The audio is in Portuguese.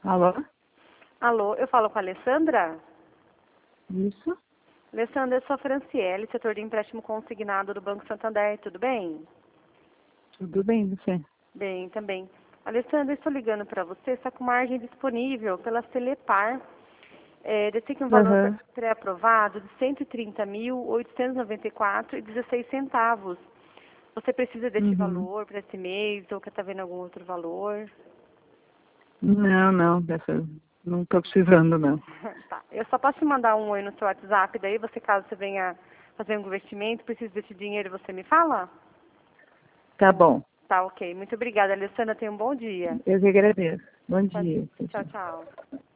Alô? Alô, eu falo com a Alessandra? Isso? Alessandra, eu sou a Franciele, setor de empréstimo consignado do Banco Santander, tudo bem? Tudo bem, você? Bem, também. Alessandra, eu estou ligando para você, está com margem disponível pela Celepar. Tem um valor Aham. pré-aprovado de R$ 130.894,16. Você precisa deste Uhum. valor para esse mês ou quer estar vendo algum outro valor? Não, dessa não estou precisando, não. Tá. Eu só posso te mandar um oi no seu WhatsApp, daí você, caso você venha fazer um investimento, precisa desse dinheiro, você me fala? Tá bom. Tá, ok. Muito obrigada, Alessandra. Tenha um bom dia. Eu que agradeço. Bom Tchau, dia. Tchau, tchau. tchau. Tchau.